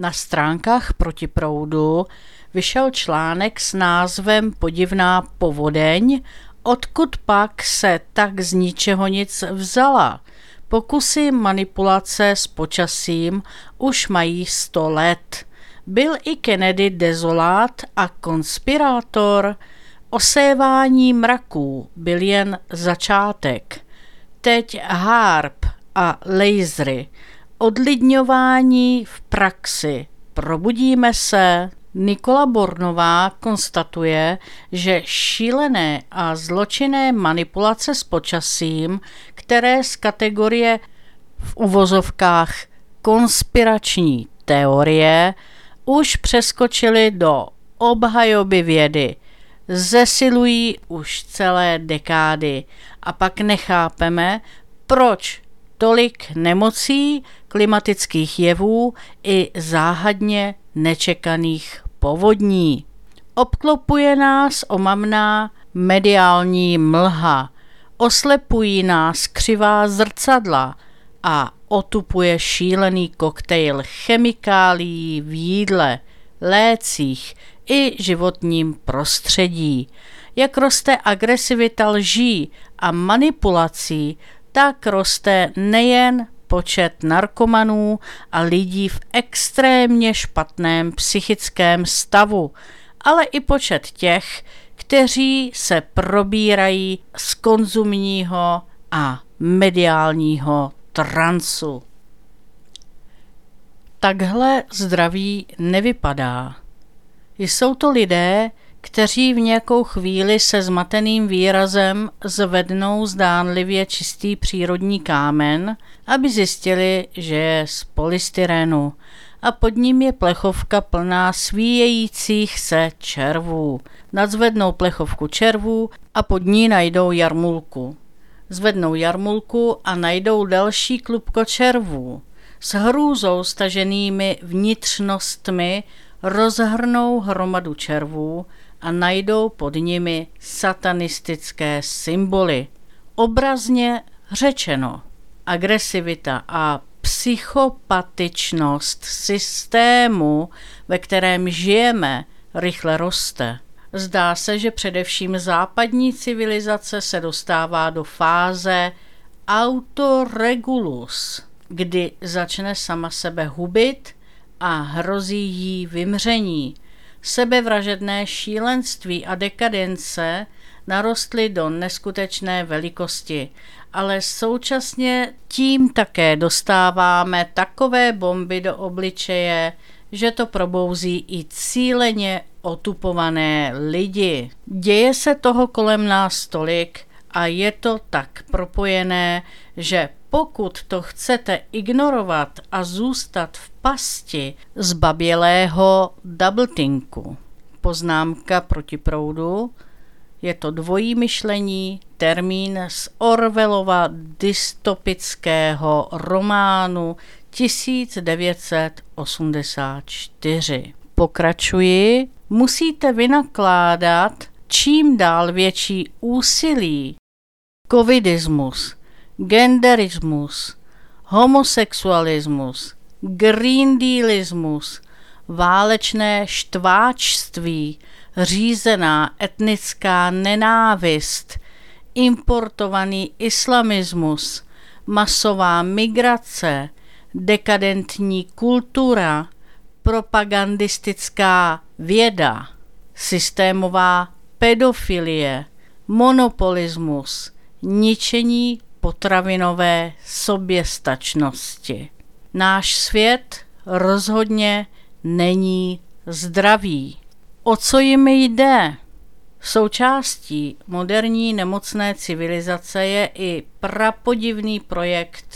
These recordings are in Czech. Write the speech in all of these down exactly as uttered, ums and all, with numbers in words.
Na stránkách Protiproudu vyšel článek s názvem Podivná povodeň, odkud pak se tak z ničeho nic vzala. Pokusy manipulace s počasím už mají sto let. Byl i Kennedy dezolát a konspirátor? Osévání mraků byl jen začátek. Teď harp a lasery. Odlidňování v praxi. Probudíme se. Nikola Bornová konstatuje, že šílené a zločinné manipulace s počasím, které z kategorie v uvozovkách konspirační teorie už přeskočily do obhajoby vědy, zesilují už celé dekády a pak nechápeme, proč tolik nemocí, klimatických jevů i záhadně nečekaných povodní. Obklopuje nás omamná mediální mlha, oslepují nás křivá zrcadla a otupuje šílený koktejl chemikálií v jídle, lécích i životním prostředí. Jak roste agresivita lží a manipulací, tak roste nejen počet narkomanů a lidí v extrémně špatném psychickém stavu, ale i počet těch, kteří se probírají z konzumního a mediálního transu. Takhle zdraví nevypadá. Jsou to lidé, kteří v nějakou chvíli se zmateným výrazem zvednou zdánlivě čistý přírodní kámen, aby zjistili, že je z polystyrenu a pod ním je plechovka plná svíjejících se červů. Nadzvednou plechovku červů a pod ní najdou jarmulku. Zvednou jarmulku a najdou další klubko červů. S hrůzou staženými vnitřnostmi rozhrnou hromadu červů a najdou pod nimi satanistické symboly. Obrazně řečeno, agresivita a psychopatičnost systému, ve kterém žijeme, rychle roste. Zdá se, že především západní civilizace se dostává do fáze autoregulus, kdy začne sama sebe hubit a hrozí jí vymření. Sebevražedné šílenství a dekadence narostly do neskutečné velikosti, ale současně tím také dostáváme takové bomby do obličeje, že to probouzí i cíleně otupované lidi. Děje se toho kolem nás tolik a je to tak propojené, že pokud to chcete ignorovat a zůstat v pasti zbabělého doublethinku. Poznámka Protiproudu. Je to dvojí myšlení, termín z Orwellova dystopického románu tisíc devět set osmdesát čtyři. Pokračuji. Musíte vynakládat čím dál větší úsilí. Covidismus, genderismus, homosexualismus, green dealismus, válečné štváčství, řízená etnická nenávist, importovaný islamismus, masová migrace, dekadentní kultura, propagandistická věda, systémová pedofilie, monopolismus, ničení potravinové soběstačnosti. Náš svět rozhodně není zdravý. O co jim jde? Součástí moderní nemocné civilizace je i prapodivný projekt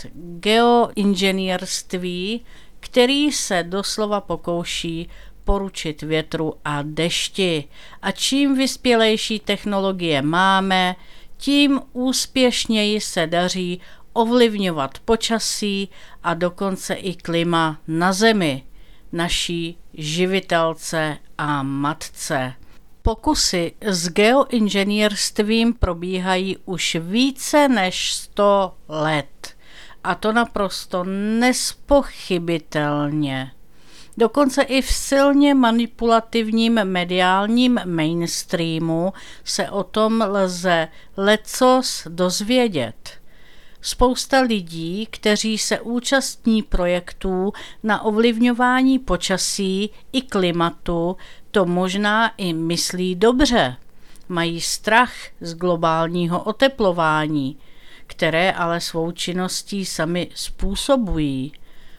geoinženýrství, který se doslova pokouší poručit větru a dešti. A čím vyspělejší technologie máme, tím úspěšněji se daří ovlivňovat počasí a dokonce i klima na Zemi, naší živitelce a matce. Pokusy s geoinženýrstvím probíhají už více než sto let. A to naprosto nespochybitelně. Dokonce i v silně manipulativním mediálním mainstreamu se o tom lze lecos dozvědět. Spousta lidí, kteří se účastní projektů na ovlivňování počasí i klimatu, to možná i myslí dobře. Mají strach z globálního oteplování, které ale svou činností sami způsobují.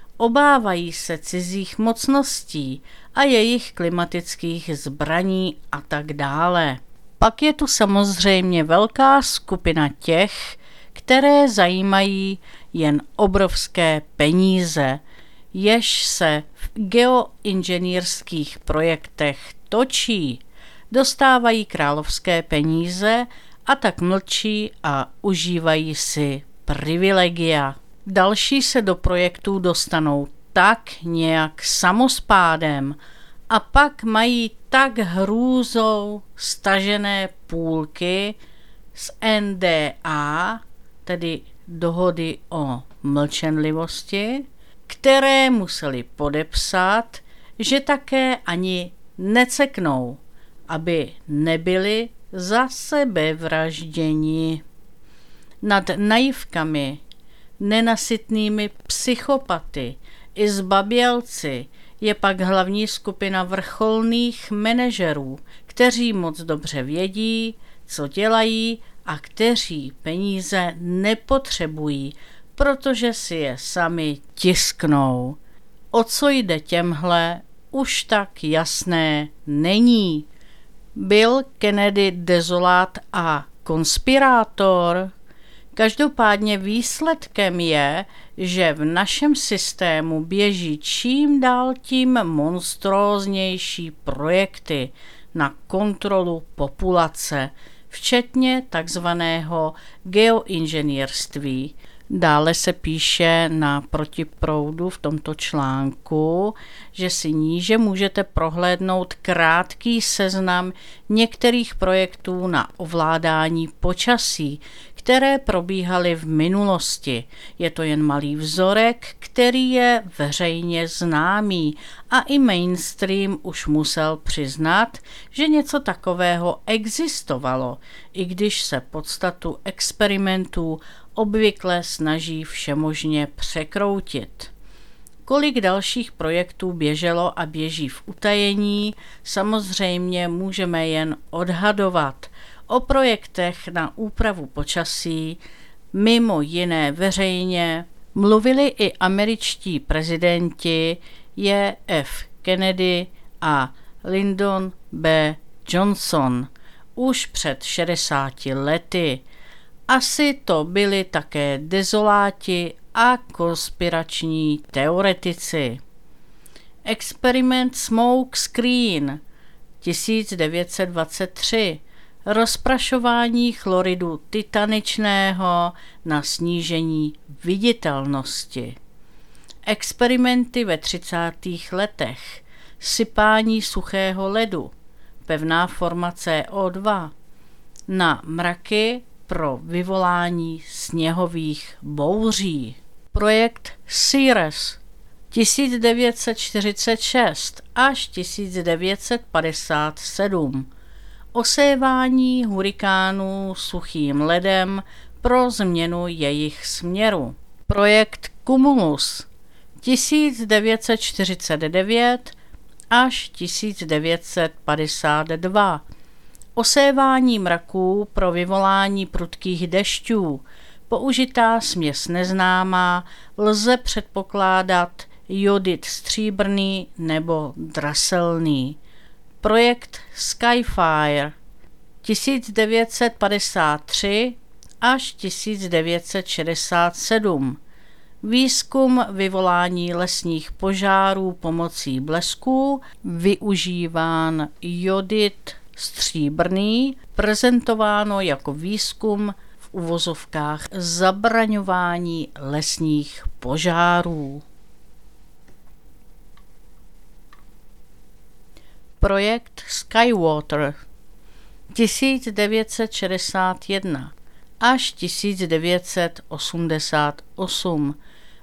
Obávají se cizích mocností a jejich klimatických zbraní a tak dále. Pak je tu samozřejmě velká skupina těch, které zajímají jen obrovské peníze, jež se v geoinženýrských projektech točí, dostávají královské peníze a tak mlčí a užívají si privilegia. Další se do projektů dostanou tak nějak samospádem a pak mají tak hrůzou stažené půlky z N D A, tedy dohody o mlčenlivosti, které museli podepsat, že také ani neceknou, aby nebyli za sebe vražděni. Nad naivkami, nenasytnými psychopaty i zbabělci je pak hlavní skupina vrcholných manažerů, kteří moc dobře vědí, co dělají a kteří peníze nepotřebují, protože si je sami tisknou. O co jde těmhle, už tak jasné není. Byl Kennedy dezolát a konspirátor? Každopádně výsledkem je, že v našem systému běží čím dál tím monstróznější projekty na kontrolu populace, včetně takzvaného geoinženýrství. Dále se píše na Protiproudu v tomto článku, že si níže můžete prohlédnout krátký seznam některých projektů na ovládání počasí, které probíhaly v minulosti. Je to jen malý vzorek, který je veřejně známý a i mainstream už musel přiznat, že něco takového existovalo, i když se podstatu experimentů obvykle snaží všemožně překroutit. Kolik dalších projektů běželo a běží v utajení, samozřejmě můžeme jen odhadovat. O projektech na úpravu počasí, mimo jiné veřejně, mluvili i američtí prezidenti J F Kennedy a Lyndon B. Johnson už před šedesáti lety. Asi to byli také dezoláti a konspirační teoretici. Experiment Smoke Screen tisíc devět set dvacet tři, rozprašování chloridu titaničného na snížení viditelnosti. Experimenty ve třicátých letech, sypání suchého ledu, pevná forma C O dva, na mraky pro vyvolání sněhových bouří. Projekt CERES tisíc devět set čtyřicet šest až tisíc devět set padesát sedm. Osévání hurikánů suchým ledem pro změnu jejich směru. Projekt Cumulus tisíc devět set čtyřicet devět až tisíc devět set padesát dva. Osévání mraků pro vyvolání prudkých dešťů. Použitá směs neznámá, lze předpokládat jodid stříbrný nebo draselný. Projekt Skyfire tisíc devět set padesát tři až tisíc devět set šedesát sedm. Výzkum vyvolání lesních požárů pomocí blesků, využíván jodid stříbrný, prezentováno jako výzkum v uvozovkách zabraňování lesních požárů. Projekt Skywater tisíc devět set šedesát jedna až tisíc devět set osmdesát osm.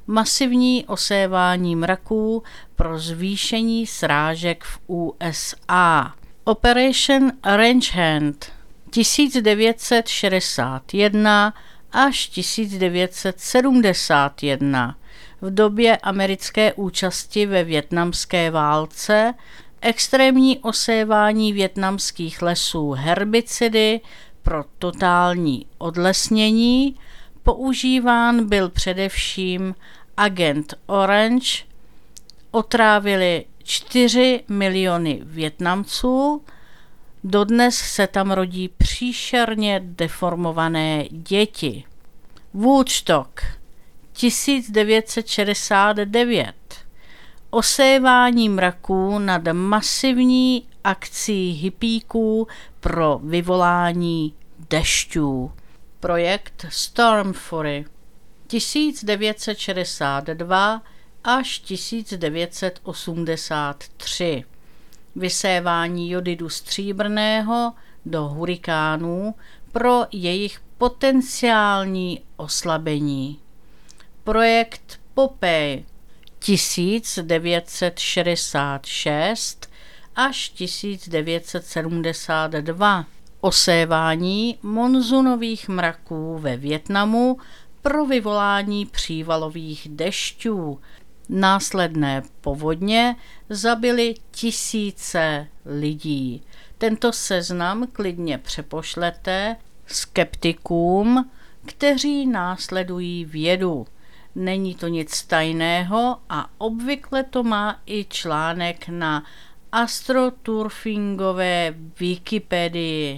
masivní osévání mraků pro zvýšení srážek v U S A. Operation Range Hand tisíc devět set šedesát jedna až tisíc devět set sedmdesát jedna. V době americké účasti ve vietnamské válce extrémní osévání vietnamských lesů herbicidy pro totální odlesnění. Používán byl především Agent Orange. Otrávili čtyři miliony Vietnamců. Dodnes se tam rodí příšerně deformované děti. Woodstock tisíc devět set šedesát devět. Osévání mraků nad masivní akcí hippíků pro vyvolání dešťů. Projekt Storm Fury tisíc devět set šedesát dva až tisíc devět set osmdesát tři. Vysévání jodidu stříbrného do hurikánů pro jejich potenciální oslabení. Projekt Popeye tisíc devět set šedesát šest až tisíc devět set sedmdesát dva. Osévání monzunových mraků ve Vietnamu pro vyvolání přívalových dešťů. Následné povodně zabily tisíce lidí. Tento seznam klidně přepošlete skeptikům, kteří následují vědu. Není to nic tajného a obvykle to má i článek na astroturfingové Wikipedii.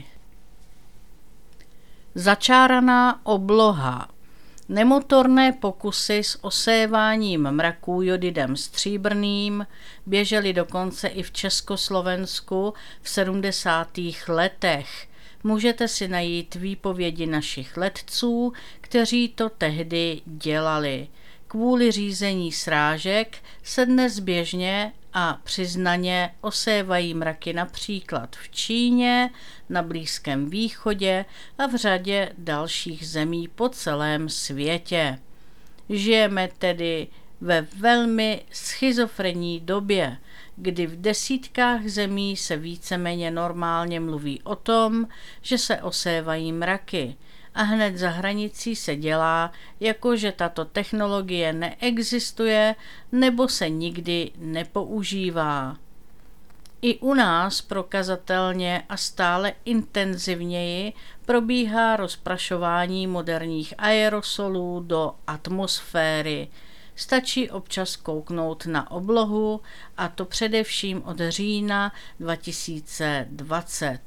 Začáraná obloha. Nemotorné pokusy s oséváním mraků jodidem stříbrným běžely dokonce i v Československu v sedmdesátých letech. Můžete si najít výpovědi našich letců, kteří to tehdy dělali. Kvůli řízení srážek se dnes běžně a přiznaně osévají mraky například v Číně, na Blízkém východě a v řadě dalších zemí po celém světě. Žijeme tedy ve velmi schizofrenní době, kdy v desítkách zemí se víceméně normálně mluví o tom, že se osévají mraky, a hned za hranicí se dělá, jako že tato technologie neexistuje nebo se nikdy nepoužívá. I u nás prokazatelně a stále intenzivněji probíhá rozprašování moderních aerosolů do atmosféry. Stačí občas kouknout na oblohu, a to především od října dva tisíce dvacet.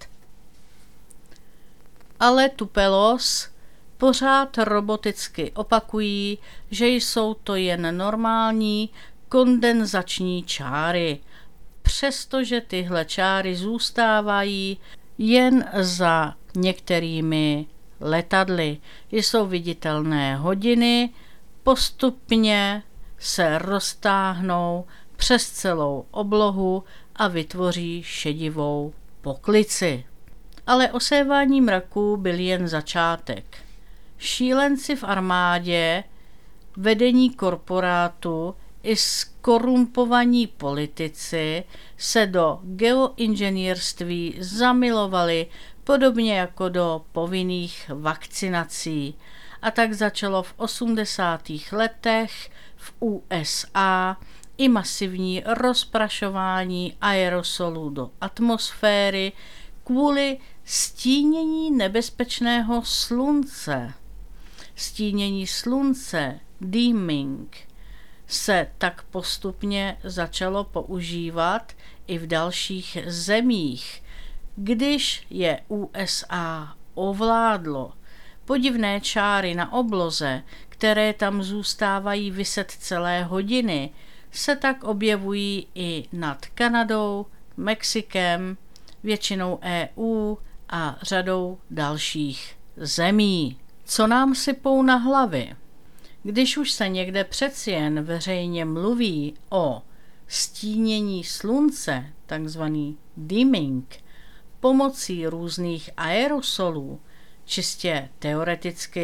Ale Tupelos pořád roboticky opakují, že jsou to jen normální kondenzační čáry, přestože tyhle čáry zůstávají jen za některými letadly. Jsou viditelné hodiny, postupně se roztáhnou přes celou oblohu a vytvoří šedivou poklici. Ale osévání mraků byl jen začátek. Šílenci v armádě, vedení korporátu i skorumpovaní politici se do geoinženýrství zamilovali podobně jako do povinných vakcinací. A tak začalo v osmdesátých letech v U S A i masivní rozprašování aerosolů do atmosféry kvůli stínění nebezpečného slunce. Stínění slunce, dimming, se tak postupně začalo používat i v dalších zemích, když je U S A ovládlo. Podivné čáry na obloze, které tam zůstávají viset celé hodiny, se tak objevují i nad Kanadou, Mexikem, většinou E U a řadou dalších zemí. Co nám sypou na hlavy? Když už se někde přeci jen veřejně mluví o stínění slunce, takzvaný dimming, pomocí různých aerosolů, čistě teoreticky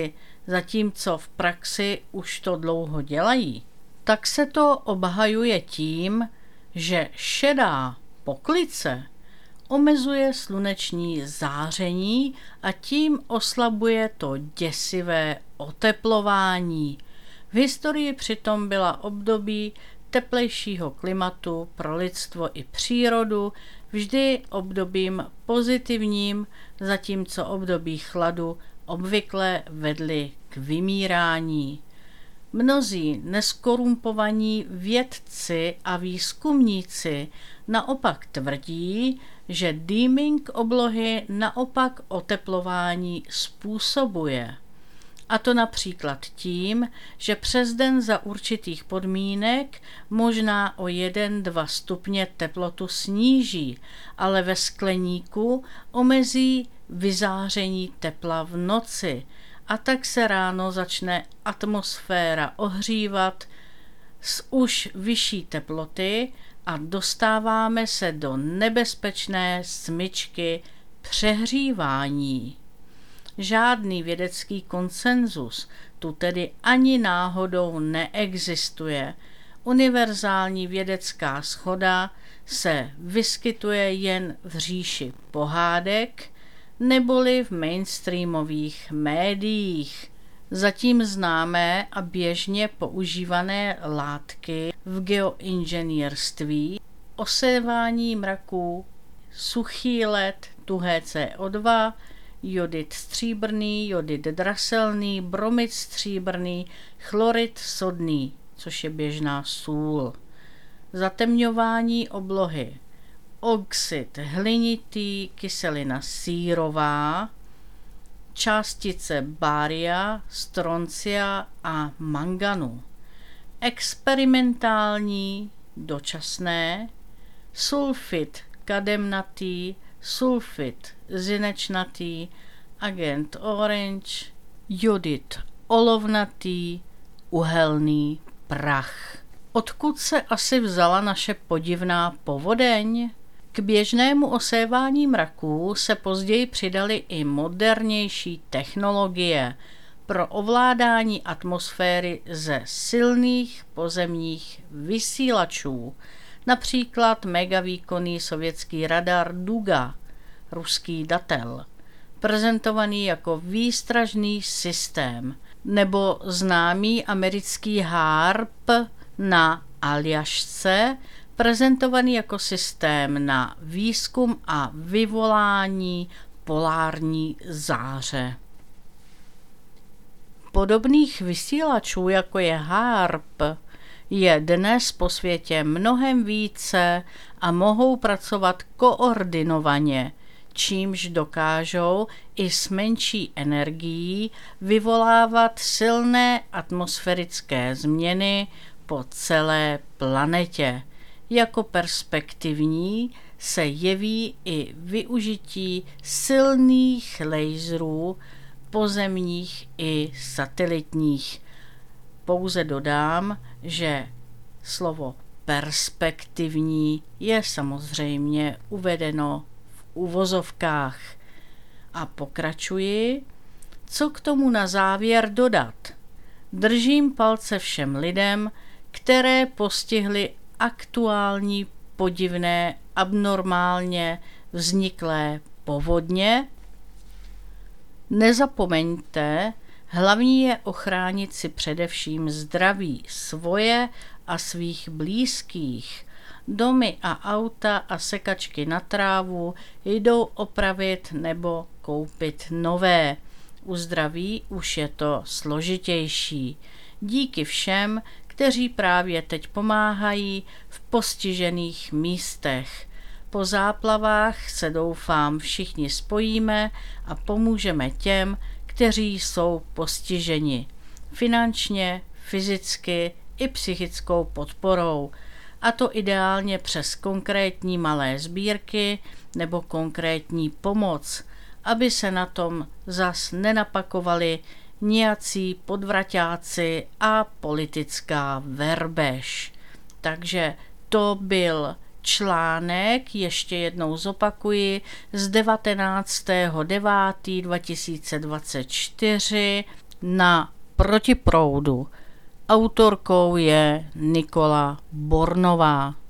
zatímco v praxi už to dlouho dělají, tak se to obhajuje tím, že šedá poklice omezuje sluneční záření a tím oslabuje to děsivé oteplování. V historii přitom byla období teplejšího klimatu pro lidstvo i přírodu vždy obdobím pozitivním, zatímco období chladu obvykle vedly k vymírání. Mnozí neskorumpovaní vědci a výzkumníci naopak tvrdí, že dimming oblohy naopak oteplování způsobuje. A to například tím, že přes den za určitých podmínek možná o jedna až dva stupně teplotu sníží, ale ve skleníku omezí vyzáření tepla v noci a tak se ráno začne atmosféra ohřívat z už vyšší teploty a dostáváme se do nebezpečné smyčky přehřívání. Žádný vědecký konsenzus tu tedy ani náhodou neexistuje. Univerzální vědecká shoda se vyskytuje jen v říši pohádek neboli v mainstreamových médiích. Zatím známé a běžně používané látky v geoinženýrství, osévání mraků, suchý led, tuhé C O dva, jodid stříbrný, jodid draselný, bromid stříbrný, chlorid sodný, což je běžná sůl. Zatemňování oblohy, oxid hlinitý, kyselina sírová, částice bária, stroncia a manganu. Experimentální, dočasné, sulfid kademnatý, sulfid zinečnatý, agent orange, jodid olovnatý, uhelný prach. Odkud se asi vzala naše podivná povodeň? K běžnému osévání mraků se později přidaly i modernější technologie pro ovládání atmosféry ze silných pozemních vysílačů, například megavýkonný sovětský radar Duga, ruský datel, prezentovaný jako výstražný systém, nebo známý americký HARP na Aljašce, prezentovaný jako systém na výzkum a vyvolání polární záře. Podobných vysílačů, jako je HARP, je dnes po světě mnohem více a mohou pracovat koordinovaně, čímž dokážou i s menší energií vyvolávat silné atmosférické změny po celé planetě. Jako perspektivní se jeví i využití silných laserů pozemních i satelitních. Pouze dodám, že slovo perspektivní je samozřejmě uvedeno v uvozovkách. A pokračuji, co k tomu na závěr dodat. Držím palce všem lidem, které postihly aktuální podivné, abnormálně vzniklé povodně. Nezapomeňte, hlavní je ochránit si především zdraví svoje a svých blízkých. Domy a auta a sekačky na trávu jdou opravit nebo koupit nové. U zdraví už je to složitější. Díky všem, kteří právě teď pomáhají v postižených místech. Po záplavách se doufám všichni spojíme a pomůžeme těm, kteří jsou postiženi. Finančně, fyzicky i psychickou podporou. A to ideálně přes konkrétní malé sbírky nebo konkrétní pomoc, aby se na tom zas nenapakovali nějací podvraťáci a politická verbež. Takže to byl článek, ještě jednou zopakuji, z devatenáctého devátého dva tisíce dvacet čtyři Na Proti proudu. Autorkou je Nikola Bornová.